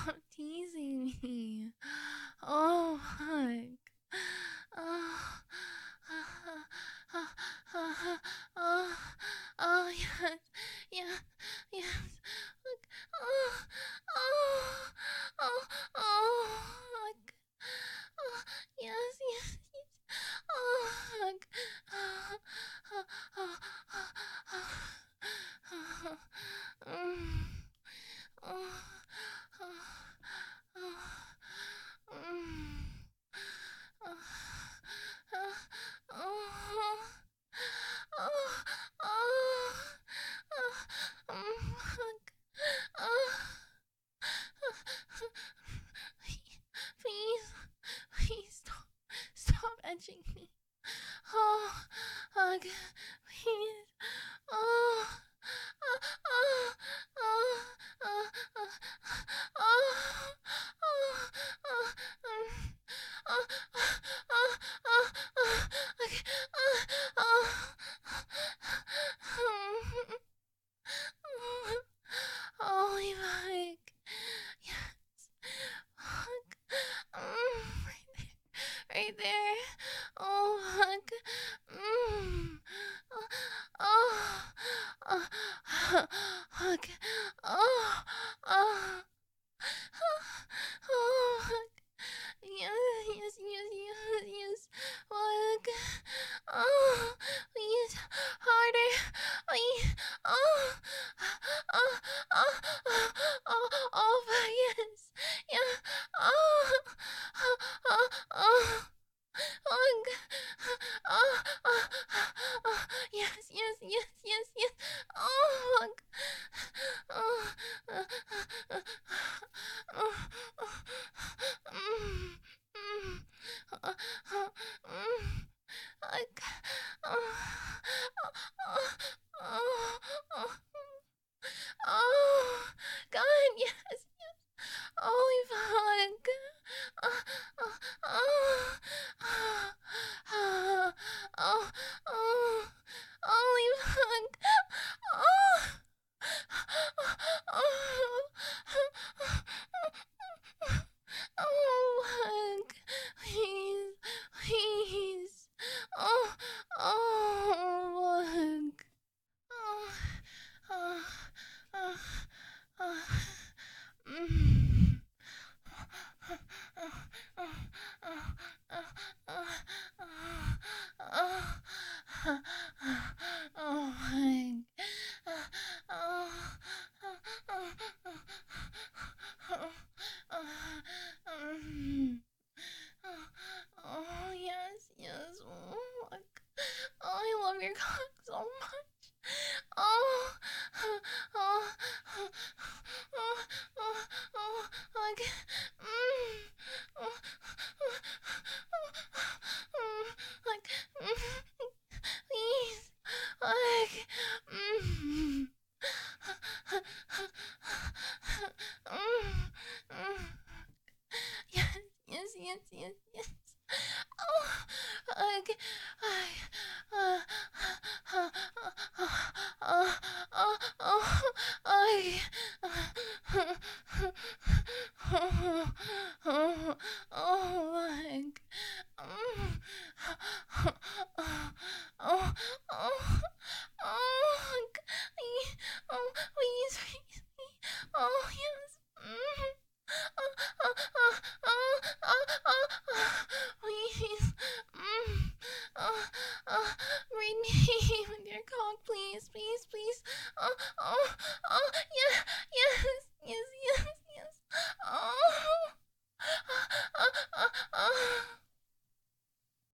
Stop teasing me. Oh, fuck. Oh, oh, oh, yes, yes, yes. Look, oh, oh, oh, oh, fuck. Oh, yes, yes, yes. Oh, fuck. Oh, oh, oh, oh, oh, oh. Oh, oh, oh, oh, oh, oh, please, please stop edging me. Oh, hug, please. Oh, oh, oh, oh, oh, oh, oh, oh, oh, oh, oh, okay, holy fuck. Yes. Fuck. Right there. Oh, fuck. Oh, oh, fuck. Oh, oh, oh, fuck. Yes, yes, yes, yes, yes. Fuck. Oh, please, harder. Please. Oh, oh, oh, oh, oh, fuck, yes. Yeah. Oh, oh, oh, oh. Oh, oh, oh, oh, yes, yes, yes, yes, yes. Oh, fuck. Oh, oh, oh, oh, oh, like, oh, oh, oh, God, yes, yes. Holy fuck. Oh, oh, oh, oh, oh, oh, holy fuck. Oh, oh, oh, fuck. Please, please. Oh, oh, fuck. Oh, oh, oh, oh. Mm. Oh my. Oh yes, yes. Oh, I love your cock so much. Oh, oh, oh, oh, oh, like, oh, like, please, like, yes, yes, yes, yes, yes. Oh, like, uh, uh, I, like, oh, please, please, oh, yes, please, uh, uh, read me with your cock, please, please, please, oh,